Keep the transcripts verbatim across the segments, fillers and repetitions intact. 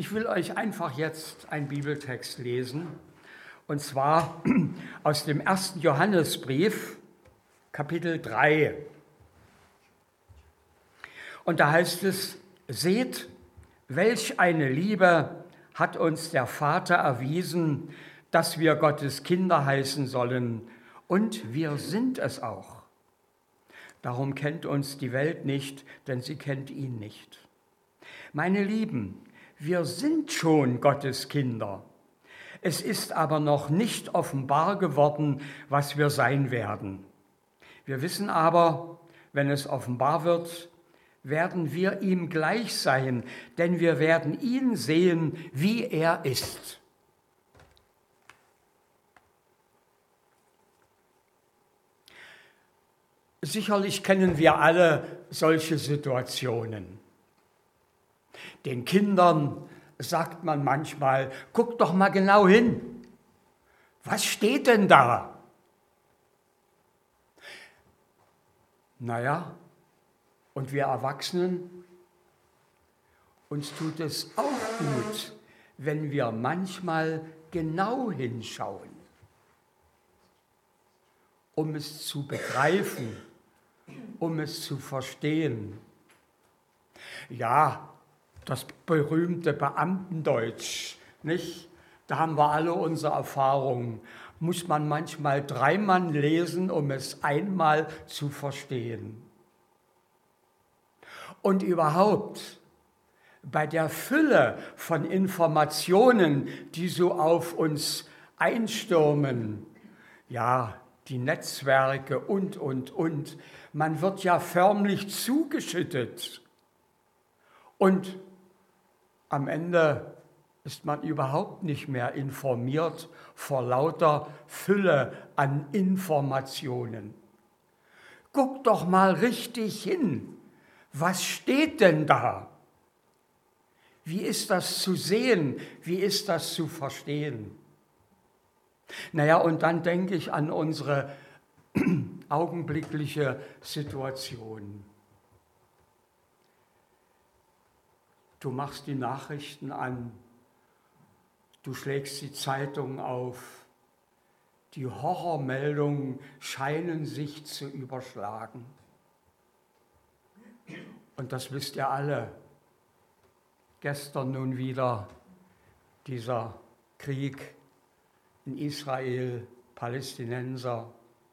Ich will euch einfach jetzt einen Bibeltext lesen, und zwar aus dem ersten Johannesbrief, Kapitel drei. Und da heißt es: Seht, welch eine Liebe hat uns der Vater erwiesen, dass wir Gottes Kinder heißen sollen, und wir sind es auch. Darum kennt uns die Welt nicht, denn sie kennt ihn nicht. Meine Lieben, wir sind schon Gottes Kinder. Es ist aber noch nicht offenbar geworden, was wir sein werden. Wir wissen aber, wenn es offenbar wird, werden wir ihm gleich sein, denn wir werden ihn sehen, wie er ist. Sicherlich kennen wir alle solche Situationen. Den Kindern sagt man manchmal: Guck doch mal genau hin. Was steht denn da? Naja, und wir Erwachsenen, uns tut es auch gut, wenn wir manchmal genau hinschauen, um es zu begreifen, um es zu verstehen. Ja, das berühmte Beamtendeutsch, nicht? Da haben wir alle unsere Erfahrungen. Muss man manchmal dreimal lesen, um es einmal zu verstehen. Und überhaupt, bei der Fülle von Informationen, die so auf uns einstürmen, ja, die Netzwerke und, und, und, man wird ja förmlich zugeschüttet. Und am Ende ist man überhaupt nicht mehr informiert vor lauter Fülle an Informationen. Guck doch mal richtig hin. Was steht denn da? Wie ist das zu sehen? Wie ist das zu verstehen? Naja, und dann denke ich an unsere augenblickliche Situation. Du machst die Nachrichten an, du schlägst die Zeitung auf, die Horrormeldungen scheinen sich zu überschlagen. Und das wisst ihr alle. Gestern nun wieder dieser Krieg in Israel, Palästinenser.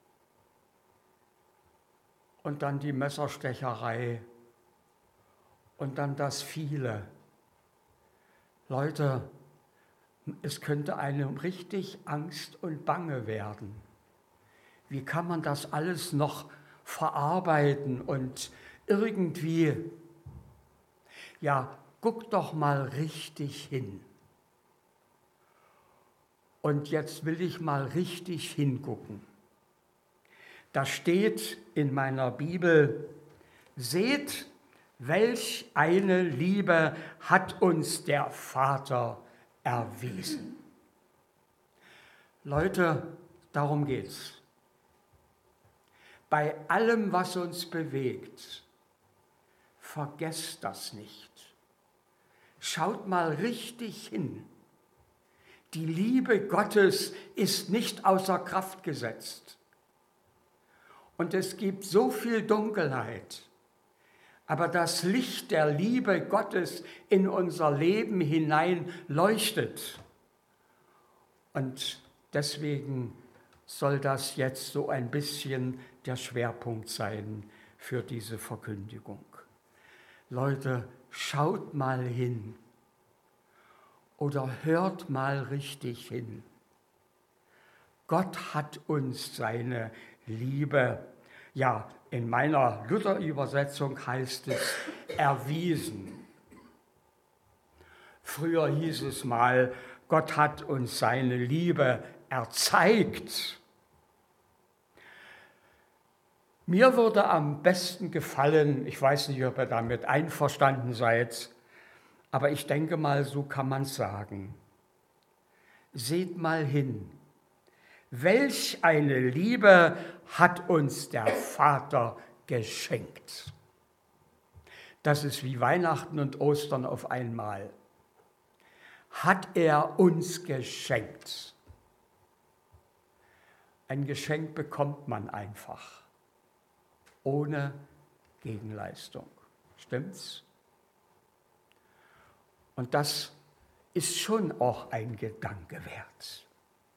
Und dann die Messerstecherei. Und dann das Viele. Leute, es könnte einem richtig Angst und Bange werden. Wie kann man das alles noch verarbeiten und irgendwie, ja, guck doch mal richtig hin. Und jetzt will ich mal richtig hingucken. Da steht in meiner Bibel: Seht, welch eine Liebe hat uns der Vater erwiesen. Leute, darum geht's. Bei allem, was uns bewegt, vergesst das nicht. Schaut mal richtig hin. Die Liebe Gottes ist nicht außer Kraft gesetzt. Und es gibt so viel Dunkelheit. Aber das Licht der Liebe Gottes in unser Leben hinein leuchtet. Und deswegen soll das jetzt so ein bisschen der Schwerpunkt sein für diese Verkündigung. Leute, schaut mal hin oder hört mal richtig hin. Gott hat uns seine Liebe, ja, in meiner Luther-Übersetzung heißt es, erwiesen. Früher hieß es mal, Gott hat uns seine Liebe erzeigt. Mir würde am besten gefallen, ich weiß nicht, ob ihr damit einverstanden seid, aber ich denke mal, so kann man es sagen. Seht mal hin. Welch eine Liebe hat uns der Vater geschenkt. Das ist wie Weihnachten und Ostern auf einmal. hat er uns geschenkt. Ein Geschenk bekommt man einfach, ohne Gegenleistung. Stimmt's? Und das ist schon auch ein Gedanke wert.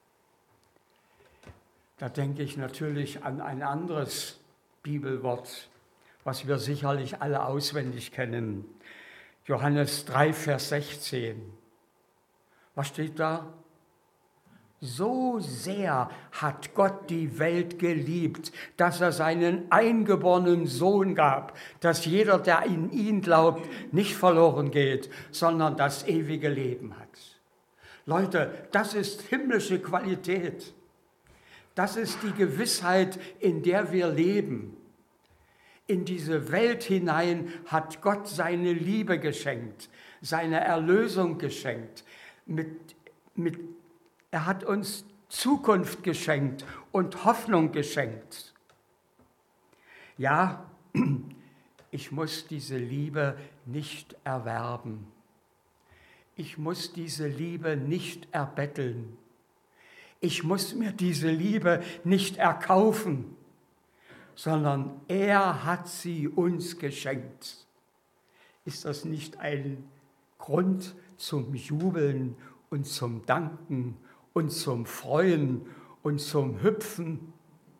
Da denke ich natürlich an ein anderes Bibelwort, was wir sicherlich alle auswendig kennen. Johannes drei, Vers sechzehn. Was steht da? So sehr hat Gott die Welt geliebt, dass er seinen eingeborenen Sohn gab, dass jeder, der in ihn glaubt, nicht verloren geht, sondern das ewige Leben hat. Leute, das ist himmlische Qualität. Das ist die Gewissheit, in der wir leben. In diese Welt hinein hat Gott seine Liebe geschenkt, seine Erlösung geschenkt. Mit, mit, er hat uns Zukunft geschenkt und Hoffnung geschenkt. Ja, ich muss diese Liebe nicht erwerben. Ich muss diese Liebe nicht erbetteln. Ich muss mir diese Liebe nicht erkaufen, sondern er hat sie uns geschenkt. Ist das nicht ein Grund zum Jubeln und zum Danken und zum Freuen und zum Hüpfen?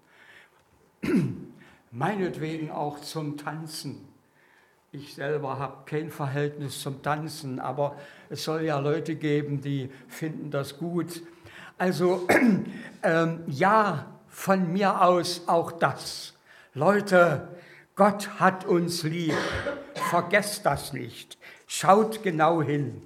Meinetwegen auch zum Tanzen. Ich selber habe kein Verhältnis zum Tanzen, aber es soll ja Leute geben, die finden das gut. Also ähm, ja, von mir aus auch das. Leute, Gott hat uns lieb. Vergesst das nicht. Schaut genau hin.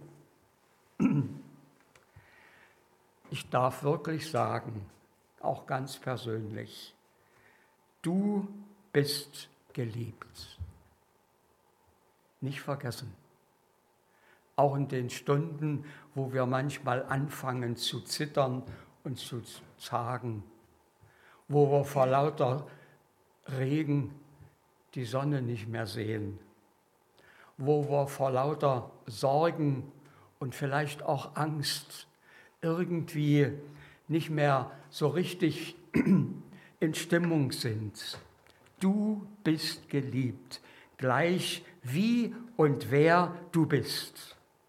Ich darf wirklich sagen, auch ganz persönlich, du bist geliebt. Nicht vergessen. Auch in den Stunden, wo wir manchmal anfangen zu zittern und zu zagen, wo wir vor lauter Regen die Sonne nicht mehr sehen, wo wir vor lauter Sorgen und vielleicht auch Angst irgendwie nicht mehr so richtig in Stimmung sind. Du bist geliebt, gleich wie und wer du bist.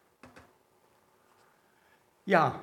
Ja,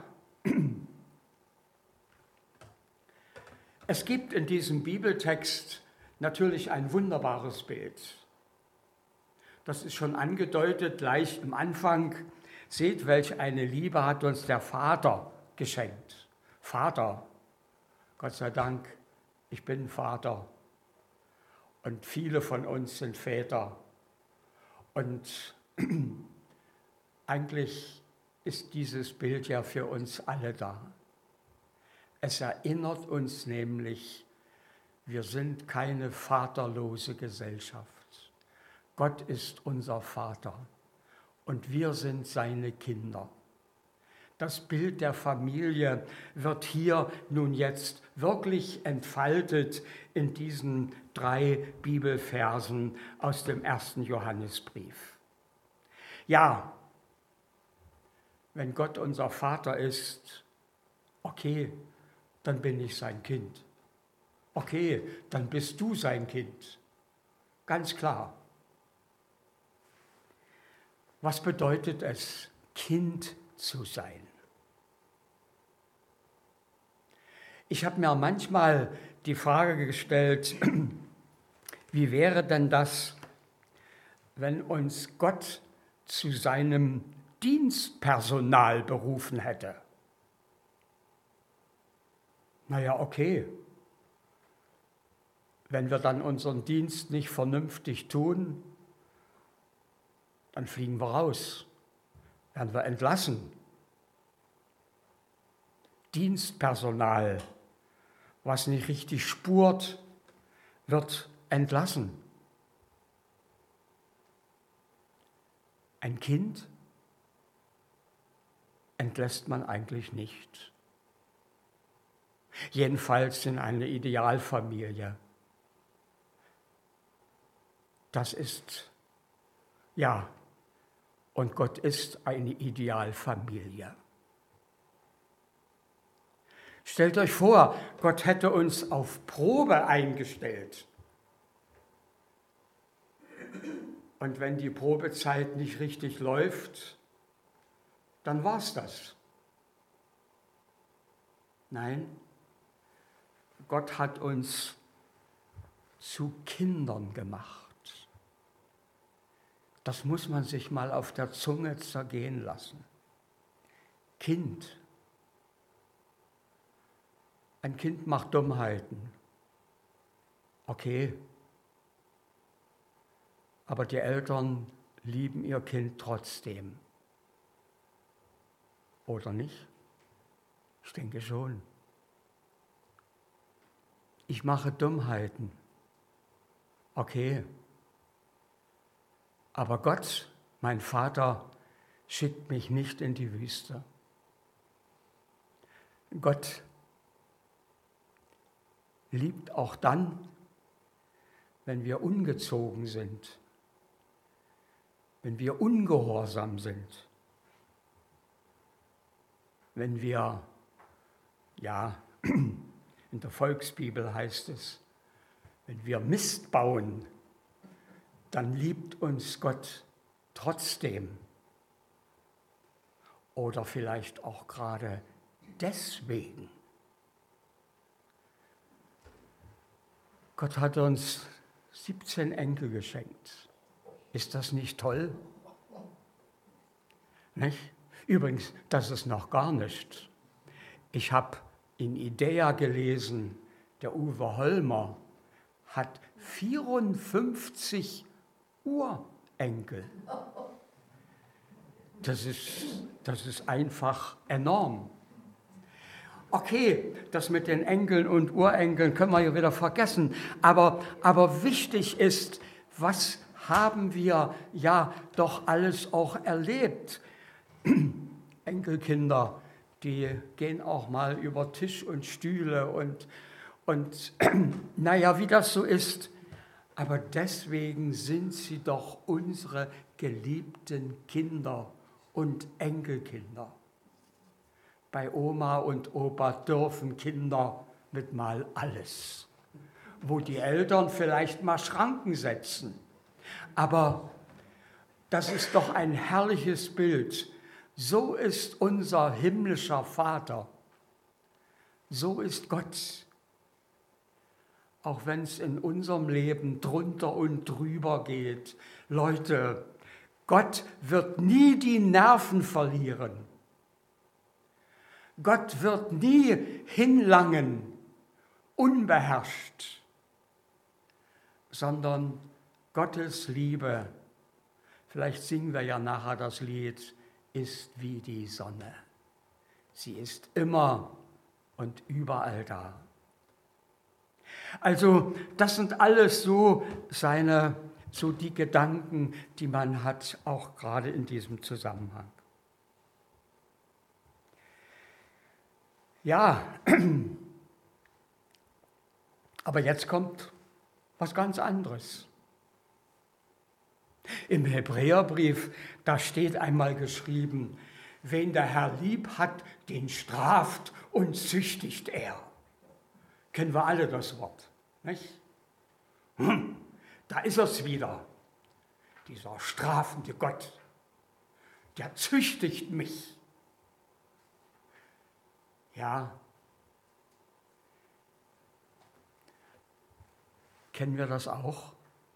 es gibt in diesem Bibeltext natürlich ein wunderbares Bild. Das ist schon angedeutet gleich am Anfang. Seht, welch eine Liebe hat uns der Vater geschenkt. Vater, Gott sei Dank, ich bin Vater. Und viele von uns sind Väter. Und eigentlich ist dieses Bild ja für uns alle da. Es erinnert uns nämlich, wir sind keine vaterlose Gesellschaft. Gott ist unser Vater und wir sind seine Kinder. Das Bild der Familie wird hier nun jetzt wirklich entfaltet in diesen drei Bibelversen aus dem ersten Johannesbrief. Ja, wenn Gott unser Vater ist, okay, dann bin ich sein Kind. Okay, dann bist du sein Kind. Ganz klar. Was bedeutet es, Kind zu sein? Ich habe mir manchmal die Frage gestellt, wie wäre denn das, wenn uns Gott zu seinem Dienstpersonal berufen hätte? Naja, okay. Wenn wir dann unseren Dienst nicht vernünftig tun, dann fliegen wir raus, werden wir entlassen. Dienstpersonal, was nicht richtig spurt, wird entlassen. Ein Kind entlässt man eigentlich nicht. Jedenfalls in eine Idealfamilie. Das ist, ja, Und Gott ist eine Idealfamilie. Stellt euch vor, Gott hätte uns auf Probe eingestellt. Und wenn die Probezeit nicht richtig läuft, dann war's das. Nein, Gott hat uns zu Kindern gemacht. Das muss man sich mal auf der Zunge zergehen lassen. Kind. Ein Kind macht Dummheiten. Okay. Aber die Eltern lieben ihr Kind trotzdem. Oder nicht? Ich denke schon. Ich mache Dummheiten. Okay. Aber Gott, mein Vater, schickt mich nicht in die Wüste. Gott liebt auch dann, wenn wir ungezogen sind, wenn wir ungehorsam sind, wenn wir, ja, in der Volksbibel heißt es, wenn wir Mist bauen, dann liebt uns Gott trotzdem. Oder vielleicht auch gerade deswegen. Gott hat uns siebzehn Enkel geschenkt. Ist das nicht toll? Nicht? Übrigens, das ist noch gar nichts. Ich habe in Idea gelesen, der Uwe Hollmer hat vierundfünfzig Urenkel. Das ist, das ist einfach enorm. Okay, das mit den Enkeln und Urenkeln können wir ja wieder vergessen. Aber, aber wichtig ist, was haben wir ja doch alles auch erlebt? Enkelkinder, die gehen auch mal über Tisch und Stühle und, und naja, wie das so ist. Aber deswegen sind sie doch unsere geliebten Kinder und Enkelkinder. Bei Oma und Opa dürfen Kinder mit mal alles, wo die Eltern vielleicht mal Schranken setzen. Aber das ist doch ein herrliches Bild. So ist unser himmlischer Vater. So ist Gott. Auch wenn es in unserem Leben drunter und drüber geht. Leute, Gott wird nie die Nerven verlieren. Gott wird nie hinlangen, unbeherrscht, sondern Gottes Liebe, vielleicht singen wir ja nachher das Lied, ist wie die Sonne. Sie ist immer und überall da. Also das sind alles so seine, so die Gedanken, die man hat, auch gerade in diesem Zusammenhang. Ja, aber jetzt kommt was ganz anderes. Im Hebräerbrief, da steht einmal geschrieben, wen der Herr lieb hat, den straft und züchtigt er. Kennen wir alle das Wort, nicht? Hm, da ist es wieder, dieser strafende Gott, der züchtigt mich. Ja, kennen wir das auch?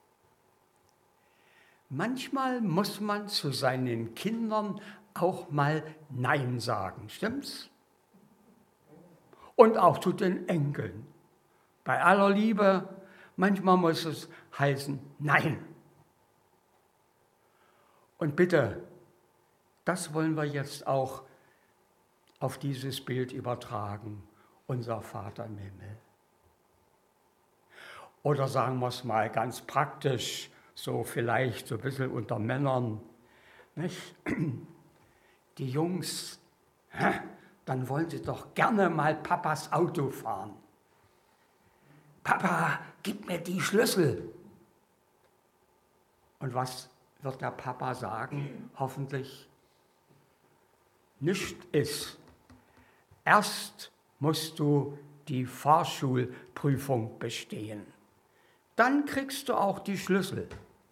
Manchmal muss man zu seinen Kindern auch mal Nein sagen, stimmt's? Und auch zu den Enkeln. Bei aller Liebe, manchmal muss es heißen Nein. Und bitte, das wollen wir jetzt auch auf dieses Bild übertragen, unser Vater im Himmel. Oder sagen wir es mal ganz praktisch, so vielleicht so ein bisschen unter Männern, nicht? Die Jungs, dann wollen sie doch gerne mal Papas Auto fahren. Papa, gib mir die Schlüssel. Und was wird der Papa sagen, hoffentlich, nicht ist. Erst musst du die Fahrschulprüfung bestehen. Dann kriegst du auch die Schlüssel.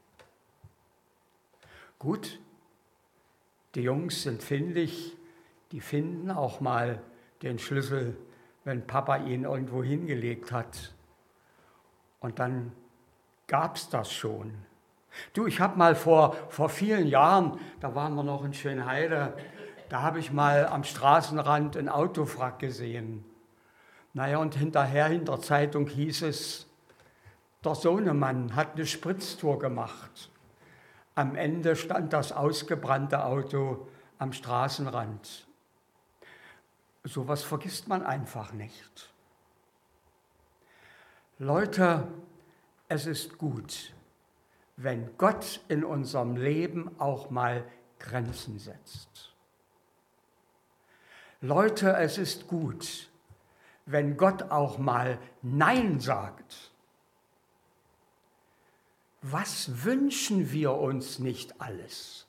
Gut, die Jungs sind findig, die finden auch mal den Schlüssel, wenn Papa ihn irgendwo hingelegt hat. Und dann gab es das schon. Du, ich habe mal vor, vor vielen Jahren, da waren wir noch in Schönheide, da habe ich mal am Straßenrand einen Autowrack gesehen. Naja, und hinterher in der Zeitung hieß es, der Sohnemann hat eine Spritztour gemacht. Am Ende stand das ausgebrannte Auto am Straßenrand. Sowas vergisst man einfach nicht. Leute, es ist gut, wenn Gott in unserem Leben auch mal Grenzen setzt. Leute, es ist gut, wenn Gott auch mal Nein sagt. Was wünschen wir uns nicht alles?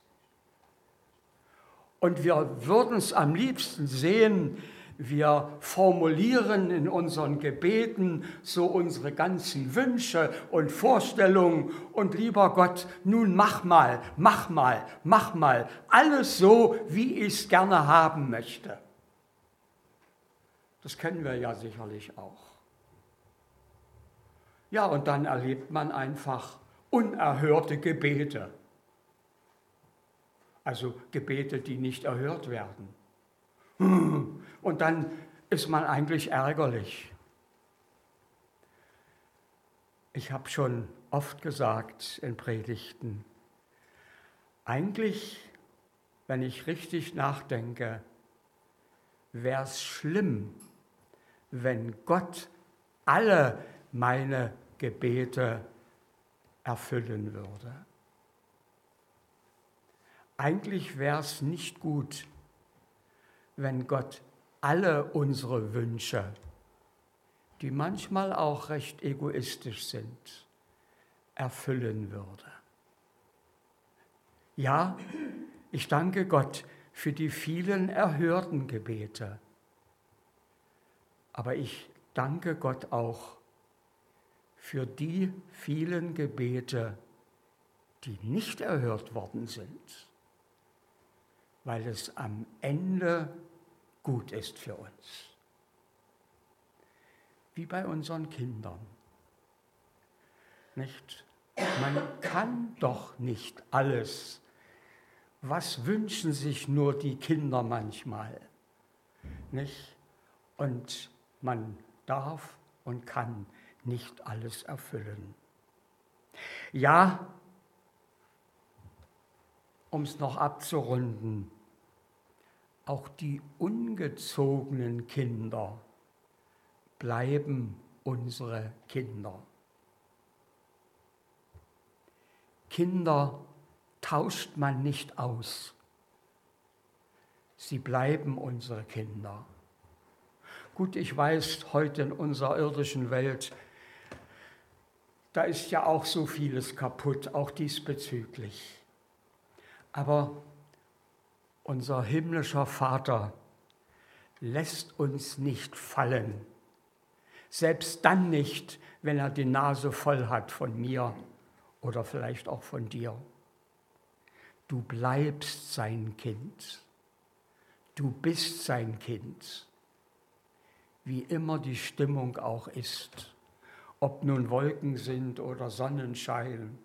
Und wir würden es am liebsten sehen, wir formulieren in unseren Gebeten so unsere ganzen Wünsche und Vorstellungen und lieber Gott, nun mach mal, mach mal, mach mal, alles so, wie ich es gerne haben möchte. Das kennen wir ja sicherlich auch. Ja, und dann erlebt man einfach unerhörte Gebete. Also Gebete, die nicht erhört werden. Und dann ist man eigentlich ärgerlich. Ich habe schon oft gesagt in Predigten, eigentlich, wenn ich richtig nachdenke, wäre es schlimm, wenn Gott alle meine Gebete erfüllen würde. Eigentlich wäre es nicht gut, wenn Gott alle unsere Wünsche, die manchmal auch recht egoistisch sind, erfüllen würde. Ja, ich danke Gott für die vielen erhörten Gebete, aber ich danke Gott auch für die vielen Gebete, die nicht erhört worden sind, weil es am Ende gut ist für uns. Wie bei unseren Kindern. Nicht? Man kann doch nicht alles. Was wünschen sich nur die Kinder manchmal? Nicht? Und man darf und kann nicht alles erfüllen. Ja, um es noch abzurunden, auch die ungezogenen Kinder bleiben unsere Kinder. Kinder tauscht man nicht aus. Sie bleiben unsere Kinder. Gut, ich weiß, heute in unserer irdischen Welt, da ist ja auch so vieles kaputt, auch diesbezüglich. Aber unser himmlischer Vater lässt uns nicht fallen, selbst dann nicht, wenn er die Nase voll hat von mir oder vielleicht auch von dir. Du bleibst sein Kind, du bist sein Kind, wie immer die Stimmung auch ist, ob nun Wolken sind oder Sonnenschein.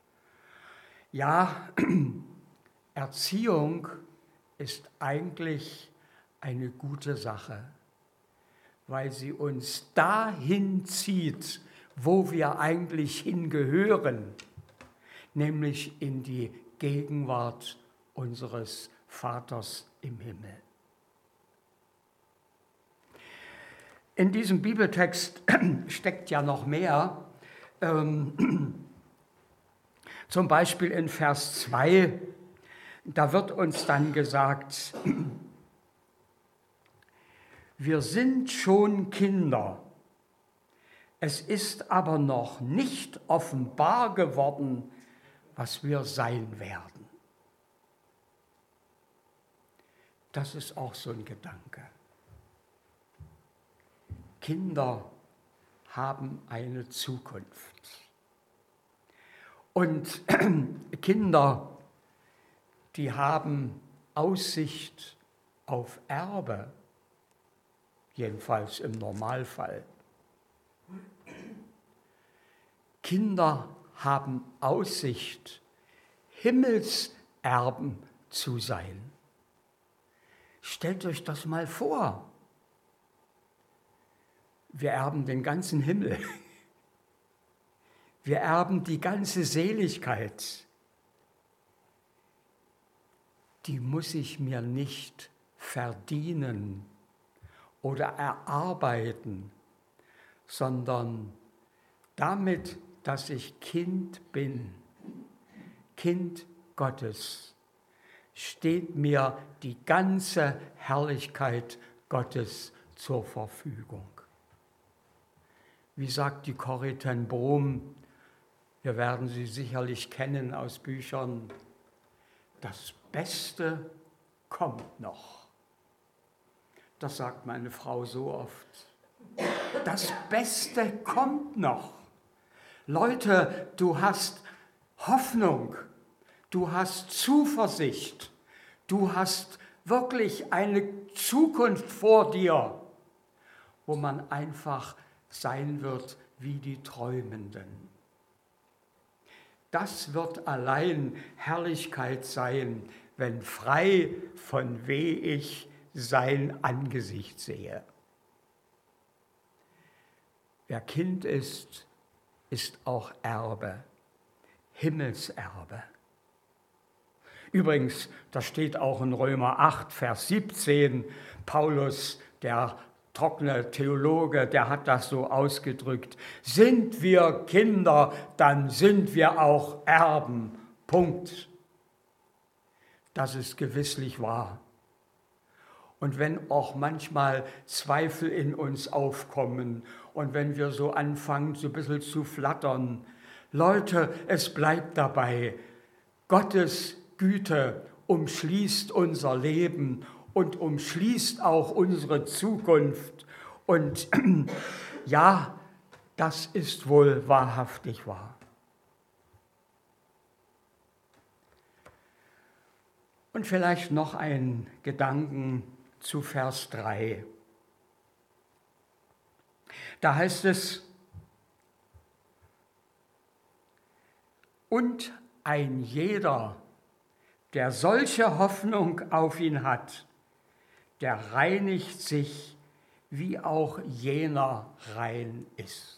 Ja, Erziehung ist eigentlich eine gute Sache, weil sie uns dahin zieht, wo wir eigentlich hingehören, nämlich in die Gegenwart unseres Vaters im Himmel. In diesem Bibeltext steckt ja noch mehr, ähm, zum Beispiel in Vers zwei, da wird uns dann gesagt, wir sind schon Kinder, es ist aber noch nicht offenbar geworden, was wir sein werden. Das ist auch so ein Gedanke. Kinder haben eine Zukunft. Und Kinder, die haben Aussicht auf Erbe, jedenfalls im Normalfall. Kinder haben Aussicht, Himmelserben zu sein. Stellt euch das mal vor. Wir erben den ganzen Himmel. Wir erben die ganze Seligkeit. Die muss ich mir nicht verdienen oder erarbeiten, sondern damit, dass ich Kind bin, Kind Gottes, steht mir die ganze Herrlichkeit Gottes zur Verfügung. Wie sagt die Corrie ten Boom, wir werden sie sicherlich kennen aus Büchern, das Beste kommt noch. Das sagt meine Frau so oft. Das Beste kommt noch. Leute, du hast Hoffnung, du hast Zuversicht, du hast wirklich eine Zukunft vor dir, wo man einfach sein wird wie die Träumenden. Das wird allein Herrlichkeit sein, wenn frei von weh ich sein Angesicht sehe. Wer Kind ist, ist auch Erbe, Himmelserbe. Übrigens, das steht auch in Römer acht, Vers siebzehn, Paulus, der trockene Theologe, der hat das so ausgedrückt. Sind wir Kinder, dann sind wir auch Erben. Punkt. Das ist gewisslich wahr. Und wenn auch manchmal Zweifel in uns aufkommen und wenn wir so anfangen, so ein bisschen zu flattern, Leute, es bleibt dabei. Gottes Güte umschließt unser Leben und umschließt auch unsere Zukunft. Und ja, das ist wohl wahrhaftig wahr. Und vielleicht noch ein Gedanken zu Vers drei. Da heißt es, und ein jeder, der solche Hoffnung auf ihn hat, der reinigt sich, wie auch jener rein ist.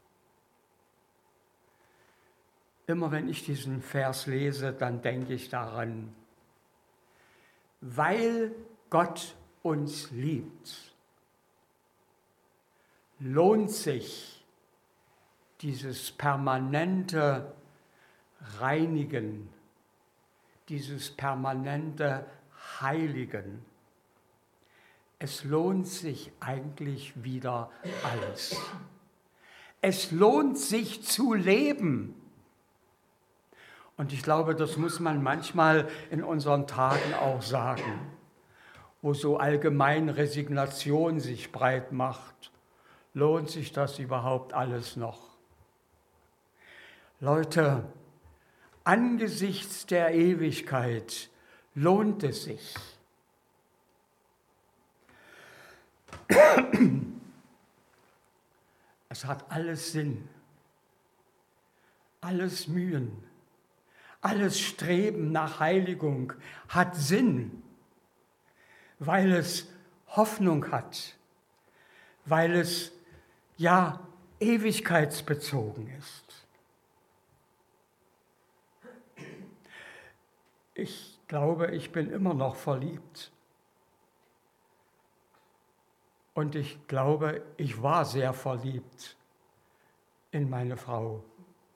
Immer wenn ich diesen Vers lese, dann denke ich daran, weil Gott uns liebt, lohnt sich dieses permanente Reinigen, dieses permanente Heiligen. Es lohnt sich eigentlich wieder alles. Es lohnt sich zu leben. Und ich glaube, das muss man manchmal in unseren Tagen auch sagen, wo so allgemein Resignation sich breit macht. Lohnt sich das überhaupt alles noch? Leute, angesichts der Ewigkeit lohnt es sich. Es hat alles Sinn, alles Mühen, alles Streben nach Heiligung hat Sinn, weil es Hoffnung hat, weil es ja ewigkeitsbezogen ist. Ich glaube, ich bin immer noch verliebt. Und ich glaube, ich war sehr verliebt in meine Frau.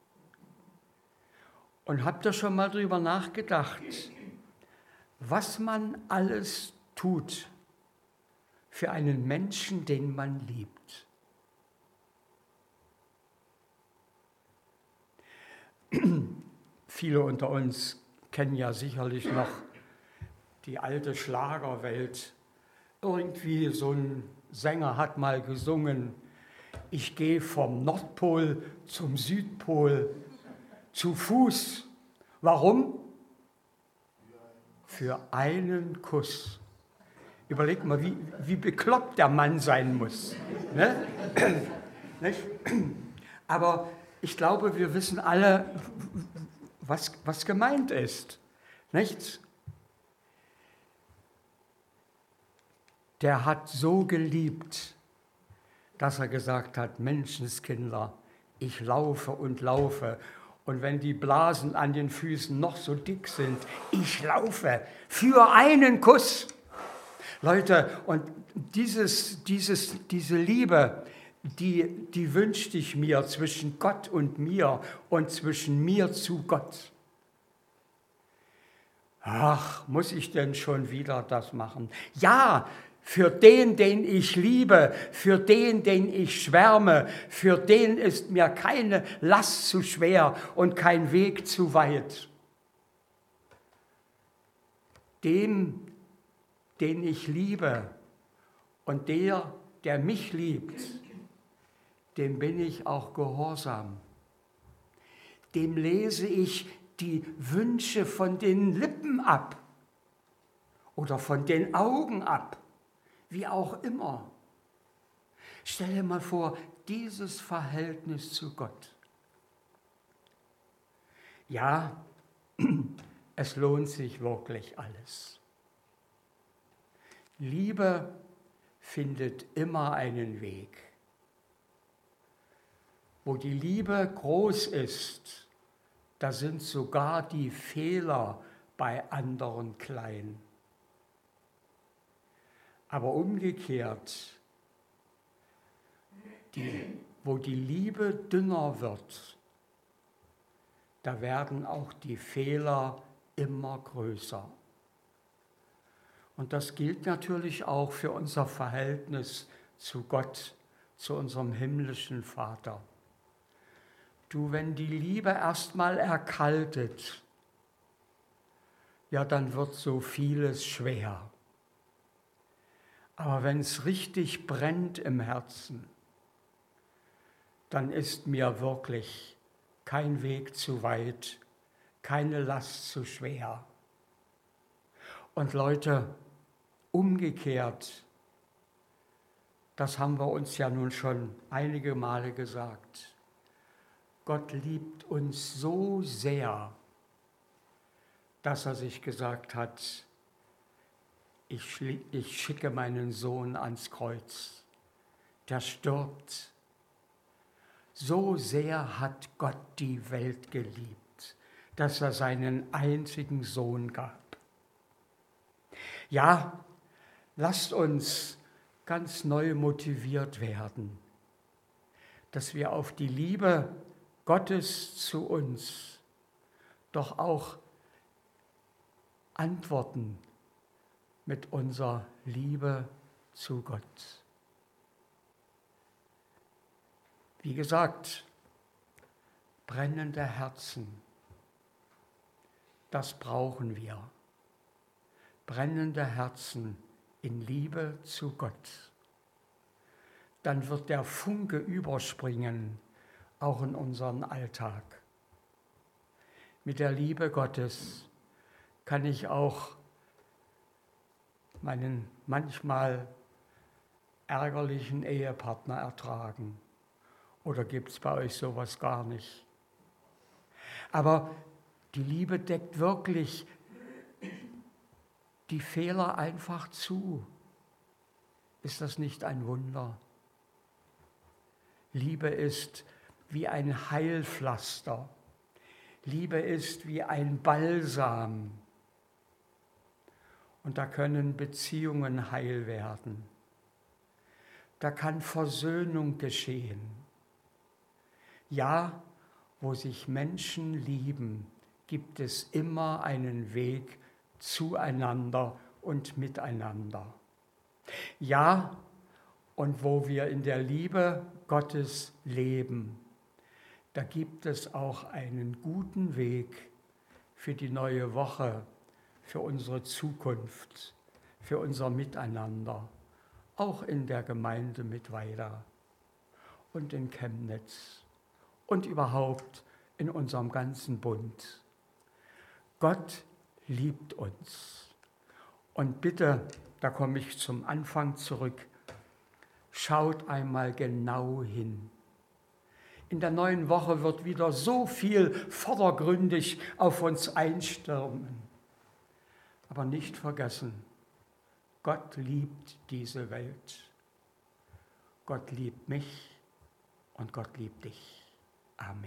Und habt ihr schon mal drüber nachgedacht, was man alles tut für einen Menschen, den man liebt? Viele unter uns kennen ja sicherlich noch die alte Schlagerwelt. Irgendwie so ein Sänger hat mal gesungen, ich gehe vom Nordpol zum Südpol zu Fuß. Warum? Für einen Kuss. Überleg mal, wie, wie bekloppt der Mann sein muss. Ne? Aber ich glaube, wir wissen alle, was, was gemeint ist. Nicht? Der hat so geliebt, dass er gesagt hat, Menschenskinder, ich laufe und laufe. Und wenn die Blasen an den Füßen noch so dick sind, ich laufe für einen Kuss. Leute, und dieses, dieses, diese Liebe, die, die wünschte ich mir zwischen Gott und mir und zwischen mir zu Gott. Ach, muss ich denn schon wieder das machen? Ja, für den, den ich liebe, für den, den ich schwärme, für den ist mir keine Last zu schwer und kein Weg zu weit. Dem, den ich liebe und der, der mich liebt, dem bin ich auch gehorsam. Dem lese ich die Wünsche von den Lippen ab oder von den Augen ab, wie auch immer. Stell dir mal vor, dieses Verhältnis zu Gott. Ja, es lohnt sich wirklich alles. Liebe findet immer einen Weg. Wo die Liebe groß ist, da sind sogar die Fehler bei anderen klein. Aber umgekehrt, die, wo die Liebe dünner wird, da werden auch die Fehler immer größer. Und das gilt natürlich auch für unser Verhältnis zu Gott, zu unserem himmlischen Vater. Du, wenn die Liebe erstmal erkaltet, ja, dann wird so vieles schwer. Aber wenn es richtig brennt im Herzen, dann ist mir wirklich kein Weg zu weit, keine Last zu schwer. Und Leute, umgekehrt, das haben wir uns ja nun schon einige Male gesagt, Gott liebt uns so sehr, dass er sich gesagt hat, ich, ich schicke meinen Sohn ans Kreuz, der stirbt. So sehr hat Gott die Welt geliebt, dass er seinen einzigen Sohn gab. Ja, lasst uns ganz neu motiviert werden, dass wir auf die Liebe Gottes zu uns doch auch antworten mit unserer Liebe zu Gott. Wie gesagt, brennende Herzen, das brauchen wir. Brennende Herzen in Liebe zu Gott. Dann wird der Funke überspringen, auch in unseren Alltag. Mit der Liebe Gottes kann ich auch meinen manchmal ärgerlichen Ehepartner ertragen. Oder gibt es bei euch sowas gar nicht? Aber die Liebe deckt wirklich die Fehler einfach zu. Ist das nicht ein Wunder? Liebe ist wie ein Heilpflaster. Liebe ist wie ein Balsam. Und da können Beziehungen heil werden. Da kann Versöhnung geschehen. Ja, wo sich Menschen lieben, gibt es immer einen Weg zueinander und miteinander. Ja, und wo wir in der Liebe Gottes leben, da gibt es auch einen guten Weg für die neue Woche, für unsere Zukunft, für unser Miteinander, auch in der Gemeinde Mittweida und in Chemnitz und überhaupt in unserem ganzen Bund. Gott liebt uns. Und bitte, da komme ich zum Anfang zurück, schaut einmal genau hin. In der neuen Woche wird wieder so viel vordergründig auf uns einstürmen. Aber nicht vergessen, Gott liebt diese Welt. Gott liebt mich und Gott liebt dich. Amen.